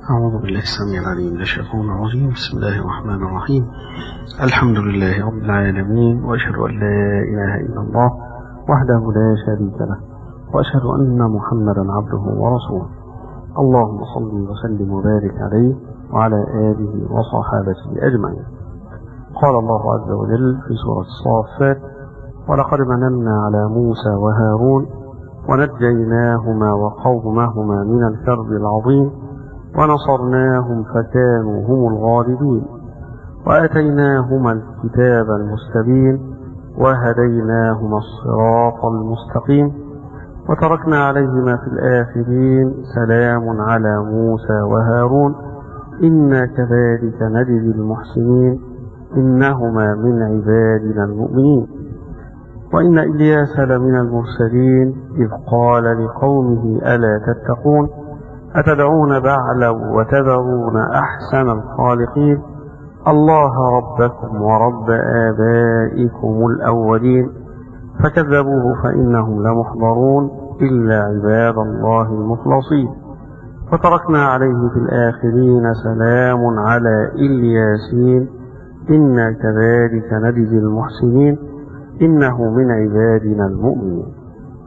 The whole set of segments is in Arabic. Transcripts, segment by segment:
أعوذ بالله السميع العليم من الشيطان الرجيم. بسم الله الرحمن الرحيم. الحمد لله رب العالمين، وأشهد أن لا إله إلا الله وحده لا شريك له، وأشهد أن محمدا عبده ورسوله. اللهم صل وسلم وبارك عليه وعلى آله وصحابته أجمعين. قال الله عز وجل في سورة الصافات: ولقد مننا على موسى وهارون ونجيناهما وقومهما من الكرب العظيم ونصرناهم فكانوا هم الغالبين وآتيناهما الكتاب المستبين وهديناهما الصراط المستقيم وتركنا عليهما في الآخرين سلام على موسى وهارون إنا كذلك نجزي المحسنين إنهما من عبادنا المؤمنين. وإن إلياس لمن المرسلين إذ قال لقومه ألا تتقون أتدعون بعلا وتذرون أحسن الخالقين الله ربكم ورب آبائكم الأولين فكذبوه فإنهم لمحضرون إلا عباد الله المخلصين وتركنا عليه في الآخرين سلام على إلياسين إنا كذلك نجزي المحسنين إنه من عبادنا المؤمنين.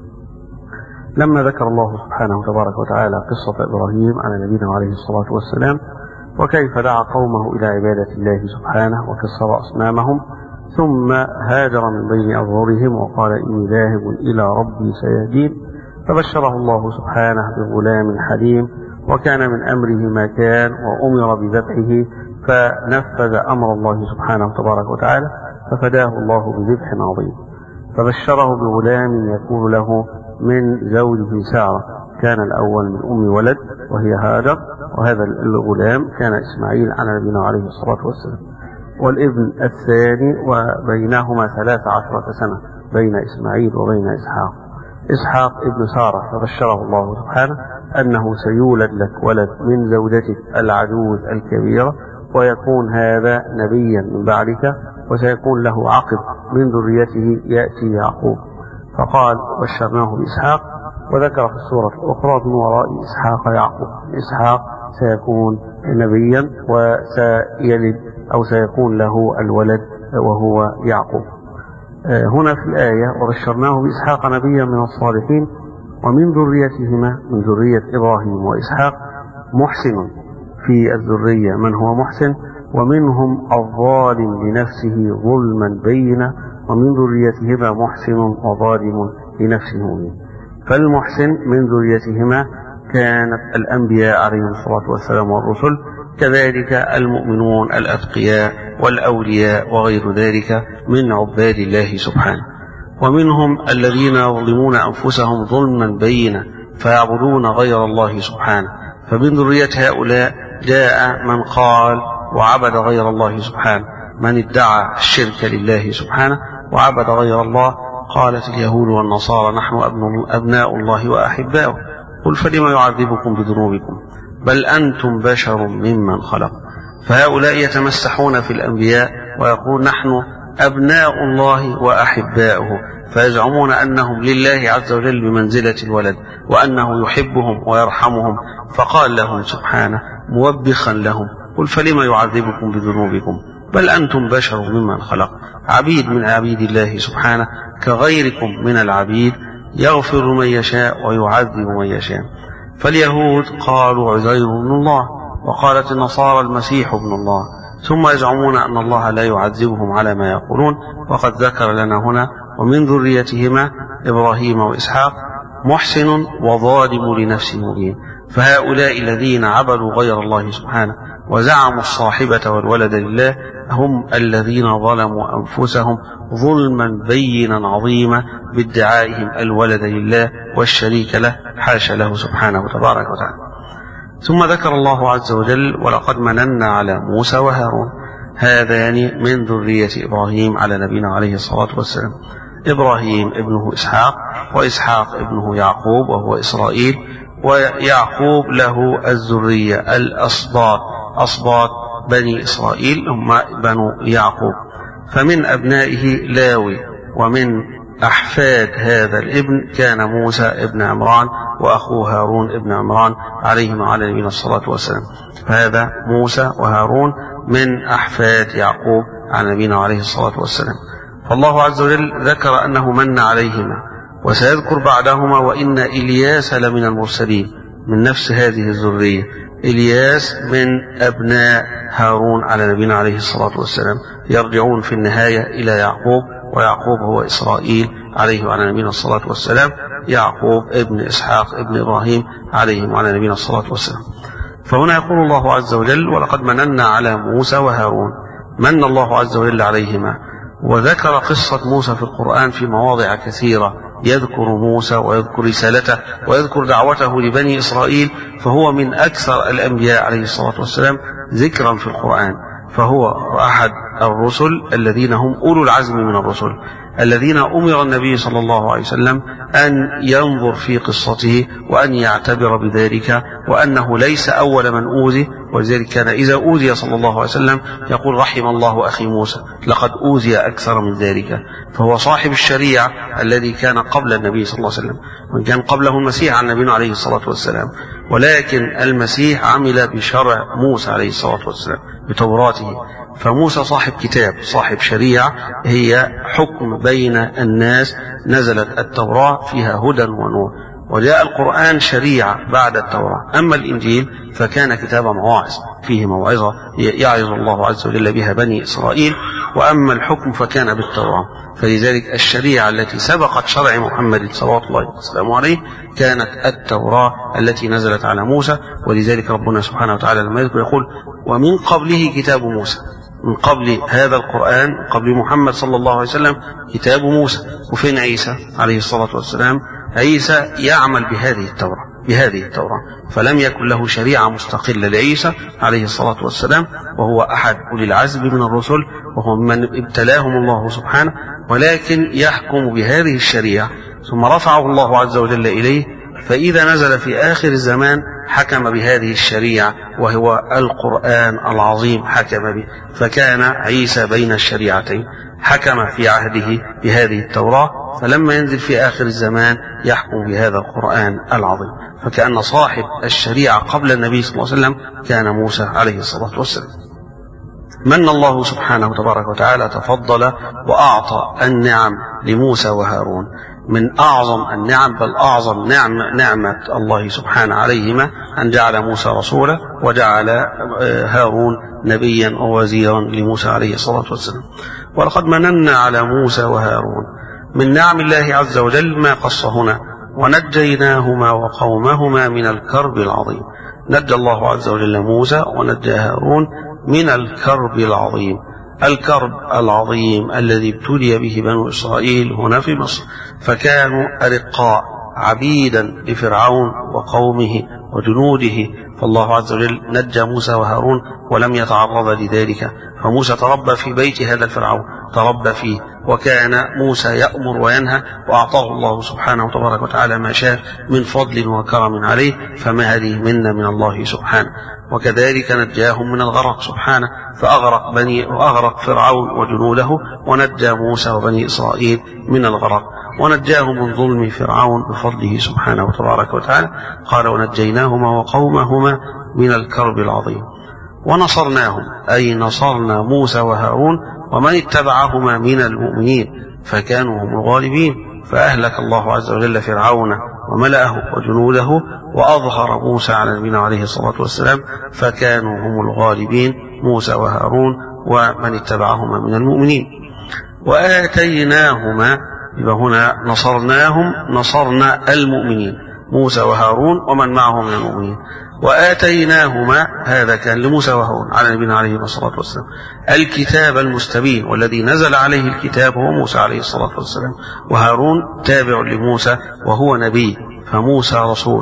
لما ذكر الله سبحانه تبارك وتعالى قصة إبراهيم على نبينا عليه الصلاة والسلام وكيف دعا قومه إلى عبادة الله سبحانه وكسر أصنامهم ثم هاجر من بين أظهرهم وقال إني ذاهب إلى ربي سيهدين، فبشره الله سبحانه بغلام حليم وكان من أمره ما كان وأمر بذبحه فنفذ أمر الله سبحانه تبارك وتعالى ففداه الله بذبح عظيم. فبشره بغلام يكون له من زوجه سارة، كان الأول من أم ولد وهي هاجر، وهذا الغلام كان إسماعيل على نبينا عليه الصلاة والسلام، والابن الثاني وبينهما 13 سنة بين إسماعيل وبين إسحاق ابن سارة. فبشره الله سبحانه أنه سيولد لك ولد من زوجتك العجوز الكبيرة ويكون هذا نبيا من بعدك وسيكون له عقب من ذريته يأتي يعقوب. فقال بشرناه بإسحاق، وذكر في السورة الأخرى من وراء إسحاق يعقوب. إسحاق سيكون نبيا وسيلد أو سيكون له الولد وهو يعقوب. هنا في الآية وبشرناه بإسحاق نبيا من الصالحين ومن ذريتهما من ذرية إبراهيم وإسحاق محسن، في الذرية من هو محسن ومنهم الظالم لنفسه ظلما بينا ومن ذريتهما محسن وظالم لنفسه. فالمحسن من ذريتهما كانت الأنبياء عليهم الصلاة والسلام والرسل، كذلك المؤمنون الأتقياء والأولياء وغير ذلك من عباد الله سبحانه. ومنهم الذين يظلمون أنفسهم ظلما بينا فيعبدون غير الله سبحانه، فمن ذرية هؤلاء جاء من قال وعبد غير الله سبحانه، من ادعى الشرك لله سبحانه وعبد غير الله. قالت اليهود والنصارى نحن أبناء الله وأحباؤه، قل فلم يعذبكم بذنوبكم بل أنتم بشر ممن خلق. فهؤلاء يتمسحون في الأنبياء ويقولون نحن أبناء الله وأحباؤه، فيزعمون أنهم لله عز وجل بمنزلة الولد وأنه يحبهم ويرحمهم. فقال لهم سبحانه موبخا لهم قل فلم يعذبكم بذنوبكم بل أنتم بشر ممن خلق، عبيد من عبيد الله سبحانه كغيركم من العبيد، يغفر من يشاء ويعذب من يشاء. فاليهود قالوا عزير ابن الله، وقالت النصارى المسيح ابن الله، ثم يزعمون أن الله لا يعذبهم على ما يقولون. وقد ذكر لنا هنا ومن ذريتهما إبراهيم وإسحاق محسن وظالم لنفسه مبين. فهؤلاء الذين عبدوا غير الله سبحانه وزعموا الصاحبة والولد لله هم الذين ظلموا أنفسهم ظلما بينا عظيما بادعائهم الولد لله والشريك له، حاشا له سبحانه تبارك وتعالى. ثم ذكر الله عز وجل ولقد مننا على موسى وهارون، هذان من ذرية إبراهيم على نبينا عليه الصلاة والسلام. إبراهيم ابنه إسحاق، وإسحاق ابنه يعقوب وهو إسرائيل، ويعقوب له الذرية الأسباط، أسباط بني إسرائيل هم بنو يعقوب. فمن أبنائه لاوي ومن أحفاد هذا الابن كان موسى ابن عمران وأخوه هارون ابن عمران عليهما وعلى نبينا الصلاة والسلام. فهذا موسى وهارون من أحفاد يعقوب على نبينا عليه الصلاة والسلام. فالله عز وجل ذكر أنه من عليهما، وسيذكر بعدهما وإن إلياس لمن المرسلين من نفس هذه الذرية. إلياس من أبناء هارون على نبينا عليه الصلاة والسلام، يرجعون في النهاية إلى يعقوب، ويعقوب هو إسرائيل عليه وعلى نبينا الصلاة والسلام، يعقوب ابن إسحاق ابن إبراهيم عليهم وعلى نبينا الصلاة والسلام. فهنا يقول الله عز وجل: ولقد مننا على موسى وهارون. من الله عز وجل عليهما، وذكر قصة موسى في القرآن في مواضع كثيرة، يذكر موسى ويذكر رسالته ويذكر دعوته لبني إسرائيل، فهو من أكثر الأنبياء عليه الصلاة والسلام ذكرا في القرآن. فهو أحد الرسل الذين هم أولو العزم من الرسل، الذين أمر النبي صلى الله عليه وسلم أن ينظر في قصته وأن يعتبر بذلك، وأنه ليس أول من أوذي. ولذلك كان إذا أوذي صلى الله عليه وسلم يقول: رحم الله أخي موسى، لقد أوذي أكثر من ذلك. فهو صاحب الشريعة الذي كان قبل النبي صلى الله عليه وسلم، وإن كان قبله المسيح عن النبي عليه الصلاة والسلام، ولكن المسيح عمل بشرع موسى عليه الصلاة والسلام بتوراته. فموسى صاحب كتاب، صاحب شريعة، هي حكم بين الناس. نزلت التوراة فيها هدى ونور، وجاء القرآن شريعة بعد التوراة. أما الإنجيل فكان كتاب مواعظ، فيه موعظة يعظ الله عز وجل بها بني إسرائيل، وأما الحكم فكان بالتوراة. فلذلك الشريعة التي سبقت شرع محمد صلوات الله وسلامه عليه كانت التوراة التي نزلت على موسى. ولذلك ربنا سبحانه وتعالى لما يذكر يقول: ومن قبله كتاب موسى. من قبل هذا القرآن، قبل محمد صلى الله عليه وسلم، كتاب موسى. وفين عيسى عليه الصلاة والسلام؟ عيسى يعمل بهذه التوراة، فلم يكن له شريعة مستقلة لعيسى عليه الصلاة والسلام، وهو أحد أولي العزم من الرسل، وهو من ابتلاهم الله سبحانه، ولكن يحكم بهذه الشريعة. ثم رفعه الله عز وجل إليه، فإذا نزل في آخر الزمان حكم بهذه الشريعة، وهو القرآن العظيم حكم به. فكان عيسى بين الشريعتين، حكم في عهده بهذه التوراة، فلما ينزل في آخر الزمان يحكم بهذا القرآن العظيم. فكأن صاحب الشريعة قبل النبي صلى الله عليه وسلم كان موسى عليه الصلاة والسلام. من الله سبحانه تبارك وتعالى تفضل وأعطى النعم لموسى وهارون. من أعظم النعم، بل أعظم نعمة الله سبحانه عليهما، أن جعل موسى رسولا وجعل هارون نبيا ووزيرا لموسى عليه الصلاة والسلام. ولقد مننا على موسى وهارون. من نعم الله عز وجل ما قص هنا: ونجيناهما وقومهما من الكرب العظيم. نجى الله عز وجل موسى ونجى هارون من الكرب العظيم. الكرب العظيم الذي ابتلي به بنو إسرائيل هنا في مصر، فكانوا أرقاء عبيدا لفرعون وقومه وجنوده. فالله عز وجل نجى موسى وهارون ولم يتعرض لذلك. فموسى تربى في بيت هذا الفرعون، تربى فيه، وكان موسى يأمر وينهى، وأعطاه الله سبحانه تبارك وتعالى ما شاء من فضل وكرم عليه. فما هذه منا من الله سبحانه. وكذلك نجاهم من الغرق سبحانه، فأغرق فرعون وجنوده، ونجى موسى وبني إسرائيل من الغرق، ونجاهم من ظلم فرعون بفضله سبحانه تبارك وتعالى. قال: ونجيناهما وقومهما من الكرب العظيم. ونصرناهم، أي نصرنا موسى وهارون ومن اتبعهما من المؤمنين، فكانوا هم الغالبين. فأهلك الله عز وجل فرعون وملأه وجنوده، وأظهر موسى على نبينا عليه الصلاة والسلام، فكانوا هم الغالبين، موسى وهارون ومن اتبعهما من المؤمنين. وآتيناهما، يبقى هنا نصرناهم، نصرنا المؤمنين، موسى وهارون ومن معهم من المؤمنين. وآتيناهما، هذا كان لموسى وهارون على نبينا عليه الصلاة والسلام، الكتاب المستبين، والذي نزل عليه الكتاب هو موسى عليه الصلاة والسلام، وهارون تابع لموسى وهو نبي. فموسى رسول،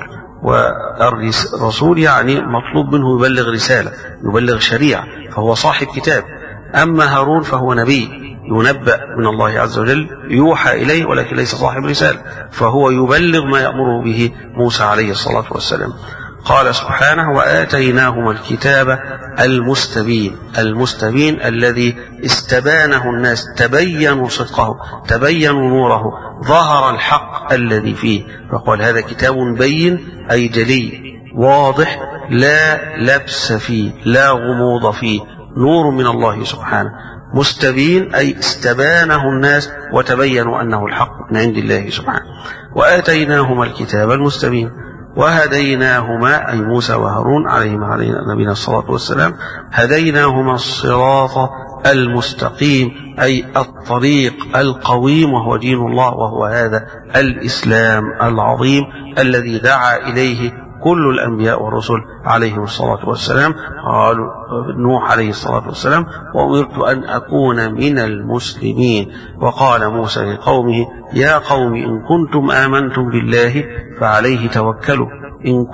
والرسول يعني مطلوب منه يبلغ رسالة، يبلغ شريعة، فهو صاحب كتاب. أما هارون فهو نبي ينبأ من الله عز وجل، يوحى إليه، ولكن ليس صاحب رسالة، فهو يبلغ ما يأمره به موسى عليه الصلاة والسلام. قال سبحانه وآتيناهما الكتاب المستبين. المستبين الذي استبانه الناس، تبينوا صدقه، تبينوا نوره، ظهر الحق الذي فيه، فقال هذا كتاب بين أي جلي واضح لا لبس فيه لا غموض فيه، نور من الله سبحانه. مستبين أي استبانه الناس وتبينوا أنه الحق من عند الله سبحانه. وآتيناهما الكتاب المستبين وهديناهما أي موسى وهارون عليهما نبينا الصلاة والسلام، هديناهما الصراط المستقيم أي الطريق القويم، وهو دين الله، وهو هذا الإسلام العظيم الذي دعا إليه كل الأنبياء والرسل عليهم الصلاة والسلام. قال نوح عليه الصلاة والسلام وأمرت أن أكون من المسلمين. وقال موسى لقومه يا قوم إن كنتم آمنتم بالله فعليه توكلوا إن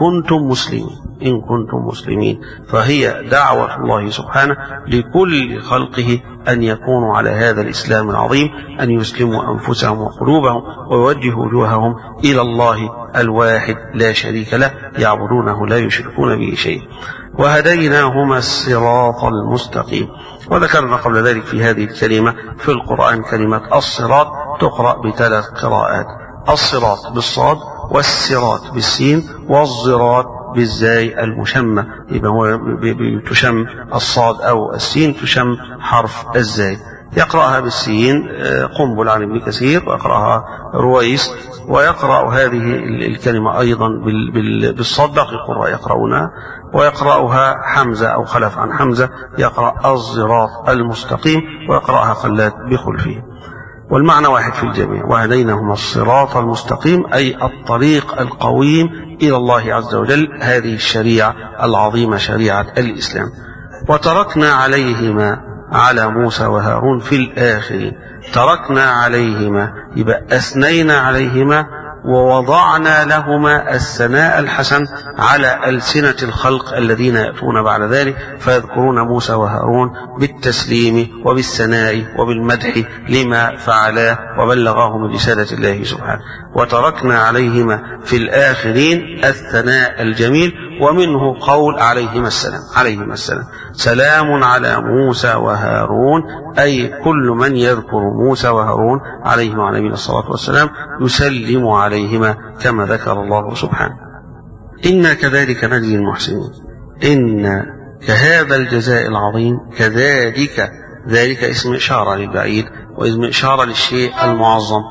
كنتم مسلمين. فهي دعوة الله سبحانه لكل خلقه أن يكونوا على هذا الإسلام العظيم، أن يسلموا أنفسهم وقلوبهم ويوجهوا وجوههم إلى الله الواحد لا شريك له، يعبدونه لا يشركون به شيء. وهديناهما الصراط المستقيم. وذكرنا قبل ذلك في هذه الكلمة في القرآن كلمة الصراط تقرأ بثلاث قراءات: الصراط بالصاد، والصراط بالسين، والزراط بالزاي المشمة، يبقى هو تشم الصاد أو السين تشم حرف الزاي. يقرأها بالسين قنبل عن ابن كثير، ويقرأها رويس، ويقرأ هذه الكلمة أيضا بالصاد باقي القراء يقرأونها، ويقرأها حمزة أو خلف عن حمزة يقرأ الصراط المستقيم، ويقرأها خلاد بخلفه، والمعنى واحد في الجميع. وهديناهما الصراط المستقيم أي الطريق القويم إلى الله عز وجل، هذه الشريعة العظيمة شريعة الإسلام. وتركنا عليهما على موسى وهارون في الآخرين. تركنا عليهما يبقى أثنينا عليهما ووضعنا لهما الثناء الحسن على ألسنة الخلق الذين يأتون بعد ذلك، فيذكرون موسى وهارون بالتسليم وبالثناء وبالمدح لما فعلا وبلغاه من رسالة الله سبحانه. وتركنا عليهما في الآخرين الثناء الجميل، ومنه قول عليهما السلام سلام على موسى وهارون، أي كل من يذكر موسى وهارون عليهم وعلى نبينا الصلاة والسلام يسلم عليهما كما ذكر الله سبحانه. إنا كذلك نجزي المحسنين. إن كهذا الجزاء العظيم، كذلك، ذلك اسم إشارة للبعيد واسم إشارة للشيء المعظم.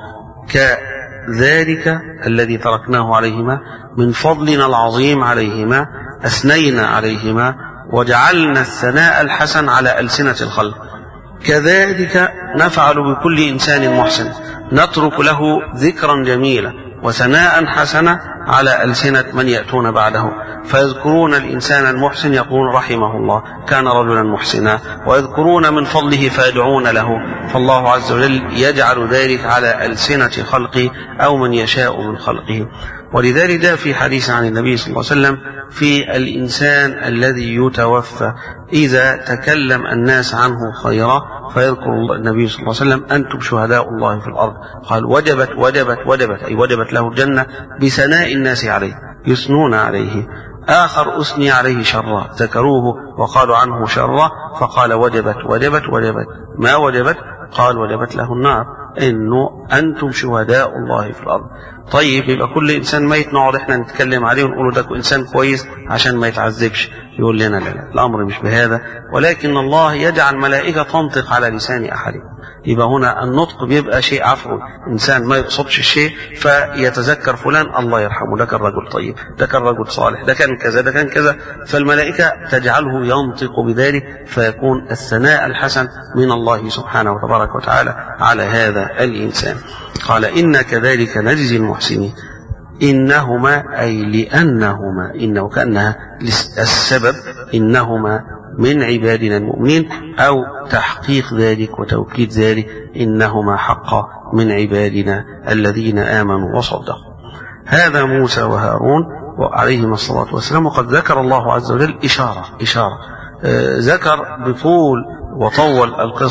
كذلك الذي تركناه عليهما من فضلنا العظيم عليهما، أثنينا عليهما وجعلنا الثناء الحسن على ألسنة الخلق. كذلك نفعل بكل إنسان محسن، نترك له ذكرا جميلا وثناء حسنا على ألسنة من يأتون بعده، فيذكرون الإنسان المحسن يقول رحمه الله كان رجلا محسنا، ويذكرون من فضله فيدعون له، فالله عز وجل يجعل ذلك على ألسنة خلقه أو من يشاء من خلقه. ولذلك جاء في حديث عن النبي صلى الله عليه وسلم في الإنسان الذي يتوفى إذا تكلم الناس عنه خيرا فيذكر النبي صلى الله عليه وسلم أنتم شهداء الله في الأرض، قال وجبت أي وجبت له الجنة بثناء الناس عليه، يثنون عليه. آخر أثني عليه شرا ذكروه وقالوا عنه شرا فقال وجبت ما وجبت؟ قال وجبت له النار، إنه أنتم شهداء الله في الأرض. طيب يبقى كل إنسان ميت نقعد إحنا نتكلم عليه ونقول ده إنسان كويس عشان ما يتعذبش؟ يقول لنا لا، الأمر مش بهذا، ولكن الله يجعل ملائكة تنطق على لسان أحدهم. يبقى هنا النطق بيبقى شيء عفو، إنسان ما يقصدش الشيء فيتذكر فلان الله يرحمه، ده كان رجل طيب، ده كان رجل صالح، ده كان كذا، ده كان كذا، فالملائكة تجعله ينطق بذلك، فيكون الثناء الحسن من الله سبحانه وتبارك وتعالى على هذا الإنسان. قال إن كذلك نجزي المحسنين. إنهما أي لأنهما، إنه كأنها السبب، إنهما من عبادنا المؤمنين، أو تحقيق ذلك وتوكيد ذلك، إنهما حقا من عبادنا الذين آمنوا وصدقوا. هذا موسى وهارون عليهما الصلاة والسلام. وقد ذكر الله عز وجل إشارة ذكر بطول وطول القصة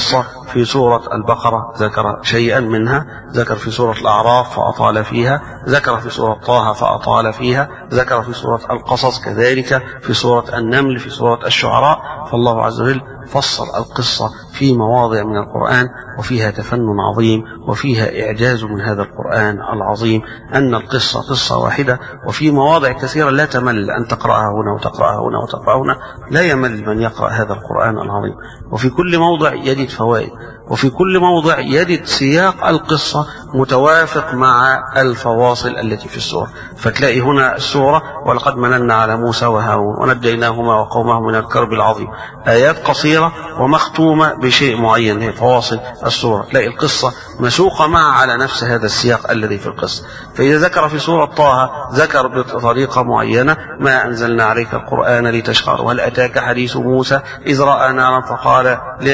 في سورة البقرة ذكر شيئا منها، ذكر في سورة الأعراف فأطال فيها، ذكر في سورة طه فأطال فيها، ذكر في سورة القصص كذلك، في سورة النمل، في سورة الشعراء. فالله عز وجل فصل القصة في مواضع من القرآن، وفيها تفنن عظيم، وفيها إعجاز من هذا القرآن العظيم، أن القصة قصة واحدة، وفي مواضع كثيرة لا تمل أن تقرأها هنا وتقرأها هنا وتقرأها هنا، لا يمل من يقرأ هذا القرآن العظيم. وفي كل موضع يجد فوائد، وفي كل موضع يجد سياق القصة متوافق مع الفواصل التي في السورة. فتلاقي هنا السورة ولقد مننا على موسى وهارون ونجيناهما وقومهما من الكرب العظيم، آيات قصيرة ومختومة بشيء معين هي فواصل السورة. تلاقي القصة مسوقة معها على نفس هذا السياق الذي في القصة. فإذا ذكر في سورة طه ذكر بطريقة معينة: ما أنزلنا عليك القرآن لتشقى، وهل أتاك حديث موسى إذ رأى نارا فقال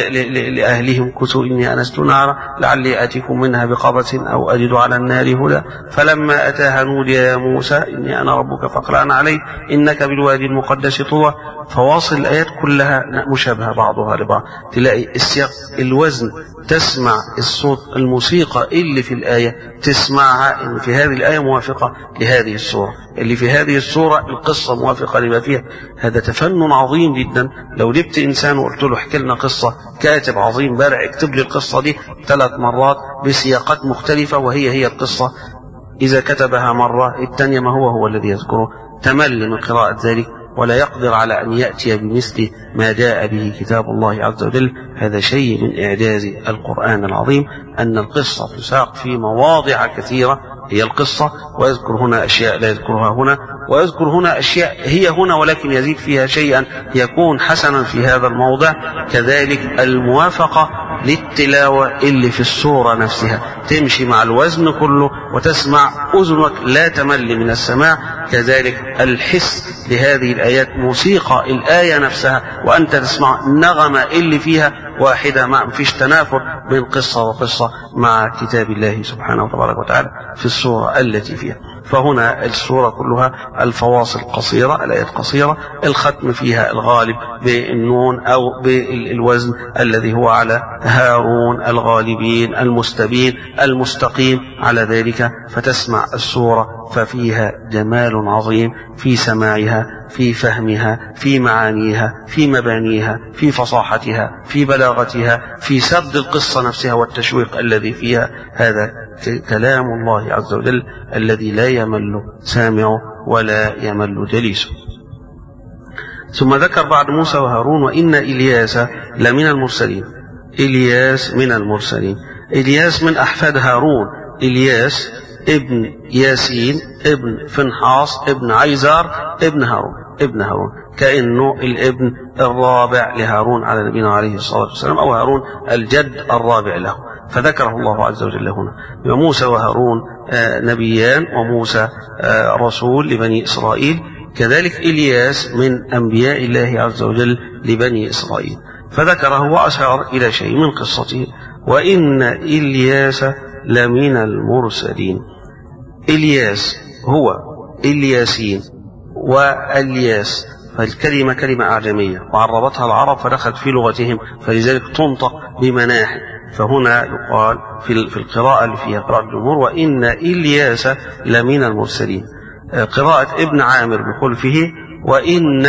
لأهلهم كثوا إني أنست نارا لعلي آتيكم منها بقبس أو أجد على النار هدى فلما أتاها نودي يا موسى إني أنا ربك فاقلع عليك إنك بالوادي المقدس طوى. فواصل الآيات كلها مشابهة بعضها لبعض. تلاقي السياق، الوزن، تسمع الصوت، الموسيقى اللي في الآية تسمعها إن في هذه الآية موافقة لهذه السورة، اللي في هذه السورة القصة موافقة لما فيها. هذا تفنن عظيم جدا. لو جبت إنسان وقلت له احكي لنا قصة، كاتب عظيم بارع اكتب لي القصة دي 3 مرات بسياقات مختلفة وهي القصة، إذا كتبها مرة الثانية ما هو الذي يذكره، تمل من قراءة ذلك ولا يقدر على أن يأتي بمثل ما جاء به كتاب الله عز وجل. هذا شيء من إعجاز القرآن العظيم، أن القصة تساق في مواضع كثيرة هي القصة، ويذكر هنا أشياء لا يذكرها هنا، ويذكر هنا أشياء هي هنا ولكن يزيد فيها شيئا يكون حسنا في هذا الموضع. كذلك الموافقة للتلاوة اللي في السورة نفسها تمشي مع الوزن كله وتسمع، أذنك لا تمل من السماع. كذلك الحس لهذه الآيات، موسيقى الآية نفسها وأنت تسمع النغمة اللي فيها واحدة، ما فيش تنافر بين قصة وقصة مع كتاب الله سبحانه وتبارك وتعالى في السورة التي فيها. فهنا السورة كلها الفواصل قصيرة، الآيات قصيرة، الختم فيها الغالب بالنون أو بالوزن الذي هو على هارون، الغالبين، المستبين، المستقيم على ذلك. فتسمع السورة ففيها جمال عظيم في سماعها، في فهمها، في معانيها، في مبانيها، في فصاحتها، في بلاغتها، في سرد القصة نفسها والتشويق الذي فيها. هذا كلام الله عز وجل الذي لا يمل سامعه ولا يمل جليسه. ثم ذكر بعد موسى وهارون: وإن إلياس لمن المرسلين. إلياس من المرسلين، إلياس من أحفاد هارون، إلياس ابن ياسين ابن فنحاص ابن عيزار ابن هارون، كأنه الابن الرابع لهارون على نبينا عليه الصلاة والسلام، أو هارون الجد الرابع له. فذكره الله عز وجل هنا. وموسى وهارون نبيان، وموسى رسول لبني إسرائيل، كذلك إلياس من أنبياء الله عز وجل لبني إسرائيل. فذكره وأشار إلى شيء من قصته: وإن إلياس لمن المرسلين. إلياس هو إلياسين والياس، فالكلمة كلمة أعجمية وعربتها العرب فدخلت في لغتهم، فلذلك تنطق بمناحي. فهنا يقال في القراءة اللي فيها قراءة الجمهور: وإن إلياس لمن المرسلين. قراءة ابن عامر بخلفه: وإن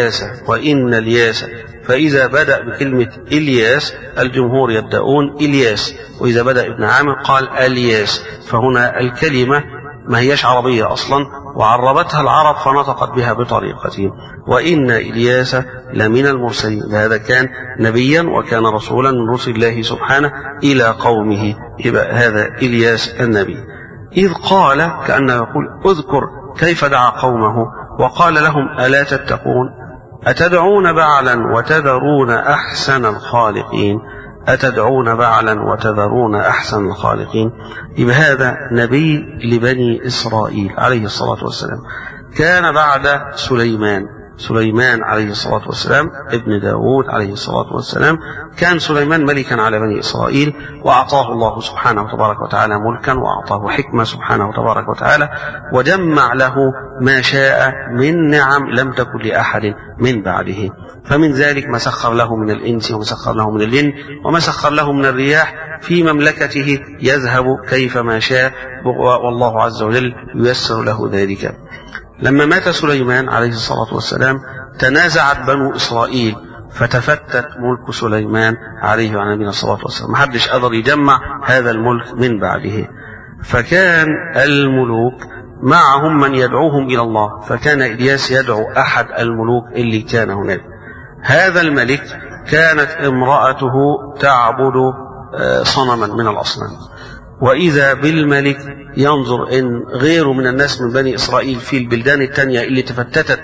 الياس. فإذا بدأ بكلمة إلياس الجمهور يبدأون إلياس، وإذا بدأ ابن عامر قال الياس. فهنا الكلمة ما هيش عربية أصلا وعربتها العرب فنطقت بها بطريقتهم. وإن إلياس لمن المرسلين، هذا كان نبيا وكان رسولا من رسل الله سبحانه إلى قومه. يبقى هذا إلياس النبي. إذ قال، كأنه يقول: اذكر كيف دعا قومه وقال لهم: ألا تتقون أتدعون بعلا وتذرون أحسن الخالقين. أتدعون بعلا وتذرون أحسن الخالقين. يبقى هذا نبي لبني إسرائيل عليه الصلاة والسلام، كان بعد سليمان. سليمان عليه الصلاة والسلام ابن داود عليه الصلاة والسلام. كان سليمان ملكا على بني إسرائيل، وأعطاه الله سبحانه وتبارك وتعالى ملكا، وأعطاه حكمة سبحانه وتبارك وتعالى، وجمع له ما شاء من نعم لم تكن لأحد من بعده. فمن ذلك ما سخر له من الإنس، وما سخر له من الجن، وما سخر له من الرياح في مملكته يذهب كيفما شاء، والله عز وجل ييسر له ذلك. لما مات سليمان عليه الصلاة والسلام تنازعت بنو إسرائيل، فتفتت ملك سليمان عليه وعلى نبينا الصلاة والسلام، محدش قدر يجمع هذا الملك من بعده. فكان الملوك معهم من يدعوهم إلى الله، فكان إلياس يدعو أحد الملوك اللي كان هناك. هذا الملك كانت امرأته تعبد صنما من الأصنام، وإذا بالملك ينظر إن غيره من الناس من بني إسرائيل في البلدان التانية اللي تفتتت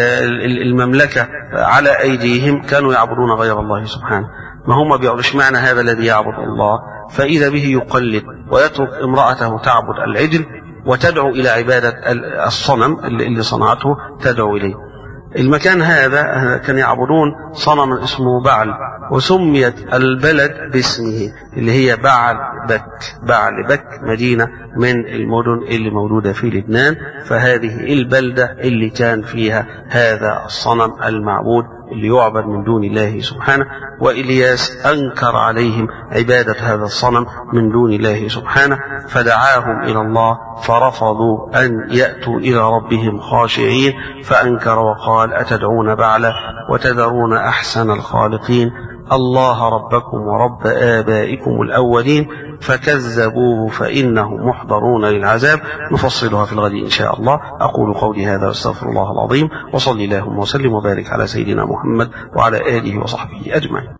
المملكة على أيديهم كانوا يعبدون غير الله سبحانه. ما هم بيعرفش معنى هذا الذي يعبد الله، فإذا به يقلد ويترك امرأته تعبد العجل وتدعو إلى عبادة الصنم اللي صنعته تدعو إليه. المكان هذا كان يعبدون صنما اسمه بعل، وسميت البلد باسمه اللي هي بعل بك، مدينة من المدن اللي موجودة في لبنان. فهذه البلدة اللي كان فيها هذا الصنم المعبود اللي يعبد من دون الله سبحانه. وإلياس أنكر عليهم عبادة هذا الصنم من دون الله سبحانه، فدعاهم إلى الله فرفضوا أن يأتوا إلى ربهم خاشعين، فأنكر وقال: أتدعون بعلا وتذرون أحسن الخالقين الله ربكم ورب آبائكم الأولين. فكذبوه فإنهم محضرون للعذاب. نفصلها في الغد إن شاء الله. أقول قولي هذا واستغفر الله العظيم، وصلي اللهم وسلم وبارك على سيدنا محمد وعلى آله وصحبه أجمعين.